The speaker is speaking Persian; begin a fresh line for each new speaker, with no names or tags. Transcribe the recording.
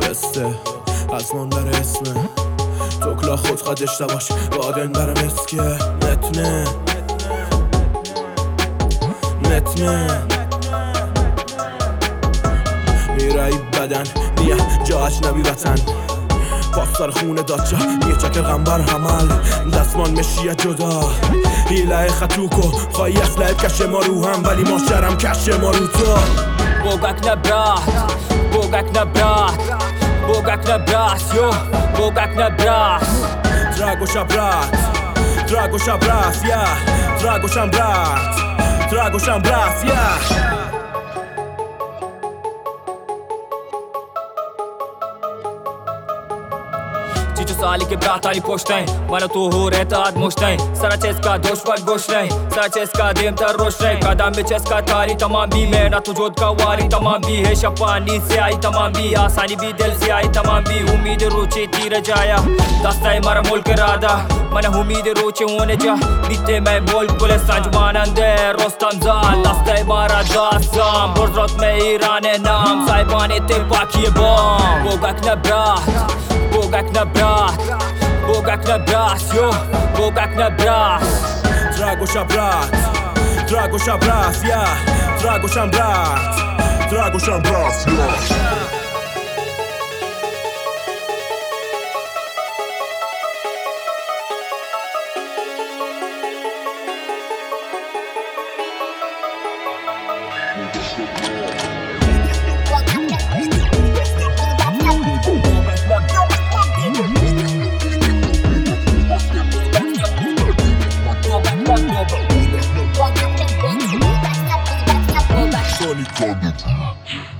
تسته از من در اسمه توکلا خود داشته باش بادن برم اسکه نتنه میرای بدن نیه جا اجنبی وطن پاسدار خونه داد جا یه چکر غنبر حمل دستمان مشیه جدا هیله خطوکو خواهی اسلحه کشه ما رو هم ولی ما شرم کشه ما رو تو
بوگک نبرات یو بوگک نبرات
Drago Shabrat, yeah Drago Shabrat, yeah
چیچو سالی که براتالی پشتین من تو هوره تا مشتین سر چسکا دوشوال گوشنین سر چسکا دیم تر روشنین قدم به چسکا تاری تمام بی میرا تو جود کا واری تمام بی ہے شپانی سیاہی تمام بی آسانی بی دل سیاہی تمام بی امید روچی تیر جایا دستای مرا ملک رادا من امید روچی ہونے جا بیتے میں ملک پولیس سنجماننده رستم زال دستای مرا داستم برزرات میں ایران نام سایبانی تے پاکی بام بوگک نبرات یو بوگک نبرات
Drago Shabrat, yeah Drago Shabrat, yeah
Sonic on the